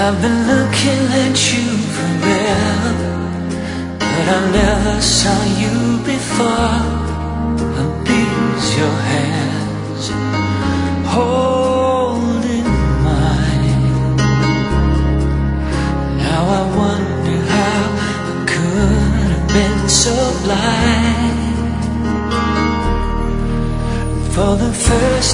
I've been looking at you forever, but I never saw you before. And these your hands holding mine. Now I wonder how I could have been so blind. For the first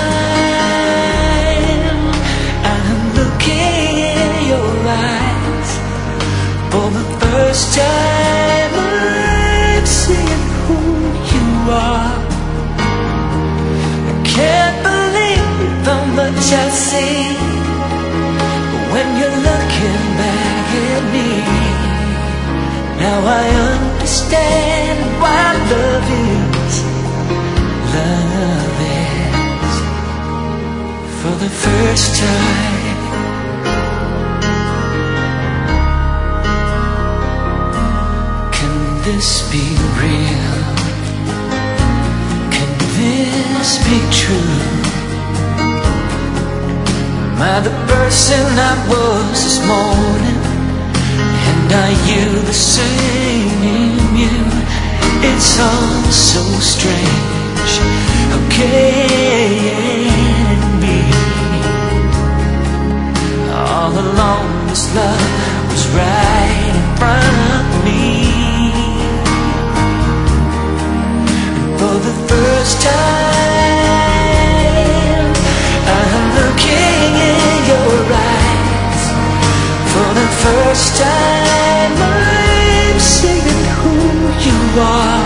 time I'm looking in your eyes. For the first time I'm seeing who you are. I can't believe how much I see when you're looking back at me. Now I understand why love is. Love is. For the first time, can this be real? Can this be true? Am I the person I was this morning? And are you the same in you? It's all so strange. How can it be? All along this love was right in front of me. And for the first time I'm looking in your eyes. For the first time I'm seeing who you are.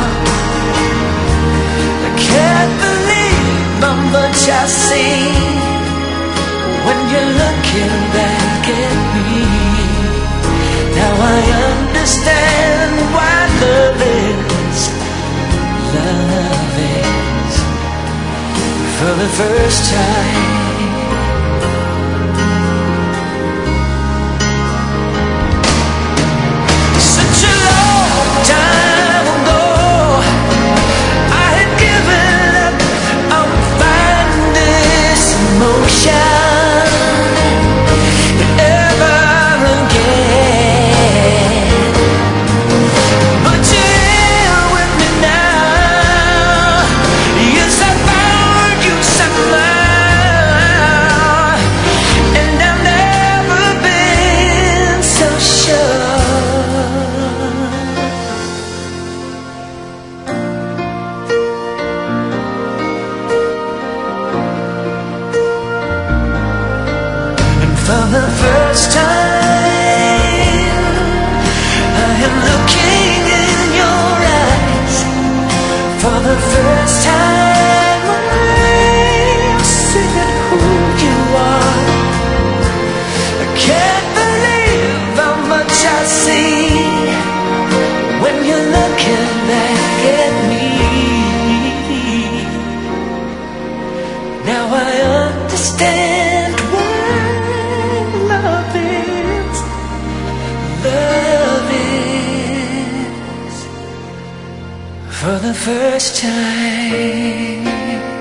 I can't believe how much I see when you're looking back at me. Now I understand why love is. Love is. For the first time. For the first time I am looking in your eyes. For the first time I'm seeing who you are. I can't believe how much I see when you're looking back at me. Now I understand love is. For the first time.